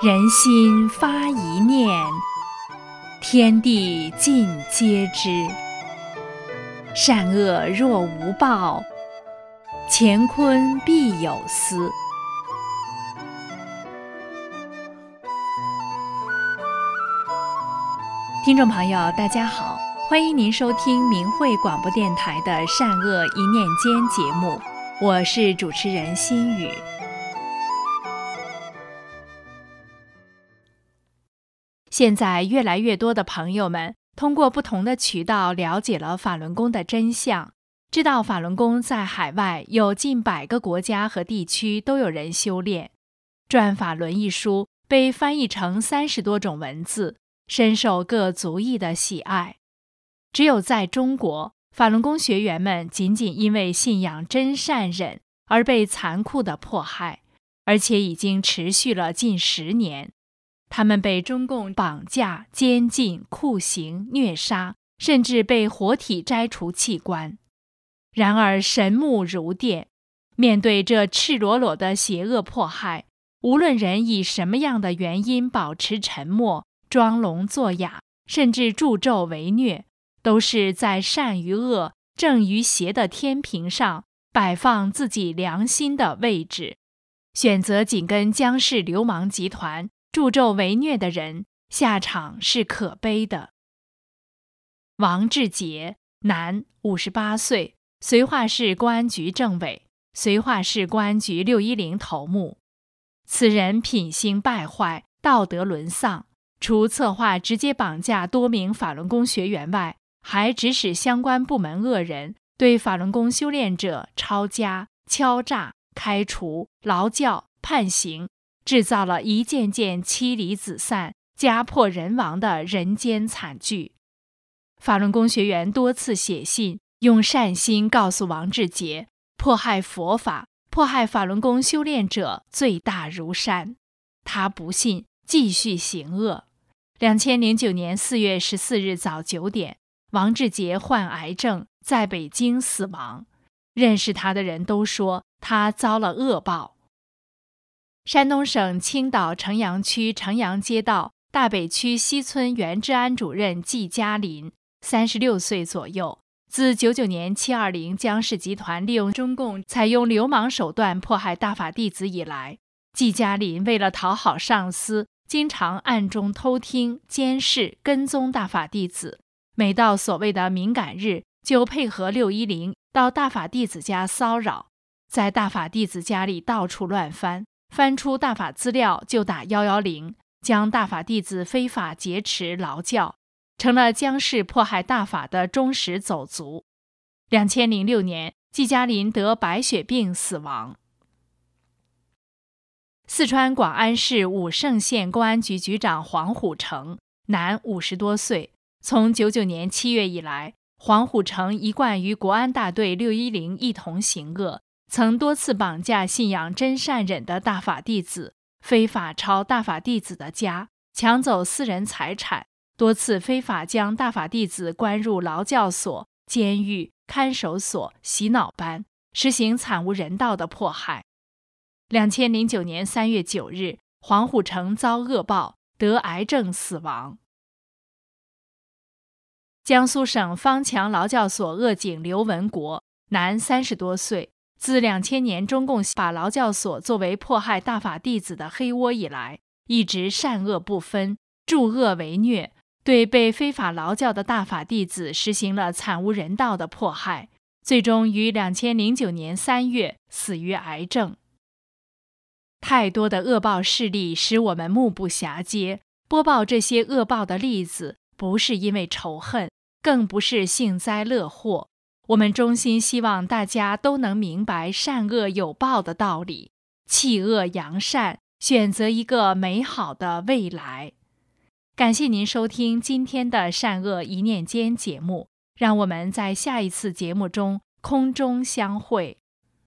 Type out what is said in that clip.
人心发一念，天地尽皆知。善恶若无报，乾坤必有私。听众朋友，大家好，欢迎您收听明慧广播电台的善恶一念间节目，我是主持人心雨。现在越来越多的朋友们通过不同的渠道了解了法轮功的真相，知道法轮功在海外有近100个国家和地区都有人修炼。《转法轮》一书被翻译成30多种文字，深受各族裔的喜爱。只有在中国，法轮功学员们仅仅因为信仰真善忍而被残酷的迫害，而且已经持续了近10年。他们被中共绑架、监禁、酷刑、虐杀，甚至被活体摘除器官。然而神目如电，面对这赤裸裸的邪恶迫害，无论人以什么样的原因保持沉默、装聋作哑，甚至助纣为虐，都是在善与恶、正与邪的天平上摆放自己良心的位置，选择紧跟江氏流氓集团助纣为虐的人，下场是可悲的。王志杰，男，58岁，绥化市公安局政委，绥化市公安局610头目。此人品行败坏，道德沦丧，除策划直接绑架多名法轮功学员外，还指使相关部门恶人对法轮功修炼者抄家、敲诈、开除、劳教、判刑，制造了一件件妻离子散、家破人亡的人间惨剧。法轮功学员多次写信，用善心告诉王志杰，迫害佛法、迫害法轮功修炼者罪大如山。他不信，继续行恶。2009年4月14日早9点，王志杰患癌症，在北京死亡。认识他的人都说他遭了恶报。山东省青岛城阳区城阳街道大北区西村原治安主任季嘉林，36岁左右。自99年720江氏集团利用中共采用流氓手段迫害大法弟子以来，季嘉林为了讨好上司，经常暗中偷听、监视、跟踪大法弟子。每到所谓的敏感日，就配合610到大法弟子家骚扰，在大法弟子家里到处乱翻，翻出大法资料就打110，将大法弟子非法劫持劳教，成了江氏迫害大法的忠实走卒。2006年，季嘉林得白血病死亡。四川广安市武胜县公安局局长黄虎成，男，50多岁。从99年7月以来，黄虎成一贯与国安大队610一同行恶，曾多次绑架信仰真善忍的大法弟子，非法抄大法弟子的家，抢走私人财产，多次非法将大法弟子关入劳教所、监狱、看守所、洗脑班，实行惨无人道的迫害。2009年3月9日，黄虎成遭恶报，得癌症死亡。江苏省方强劳教所恶警刘文国，男，30多岁。自2000年中共把劳教所作为迫害大法弟子的黑窝以来，一直善恶不分，助恶为虐，对被非法劳教的大法弟子实行了惨无人道的迫害，最终于2009年3月死于癌症。太多的恶报事例使我们目不暇接，播报这些恶报的例子，不是因为仇恨，更不是幸灾乐祸。我们衷心希望大家都能明白善恶有报的道理，弃恶扬善，选择一个美好的未来。感谢您收听今天的善恶一念间节目，让我们在下一次节目中空中相会。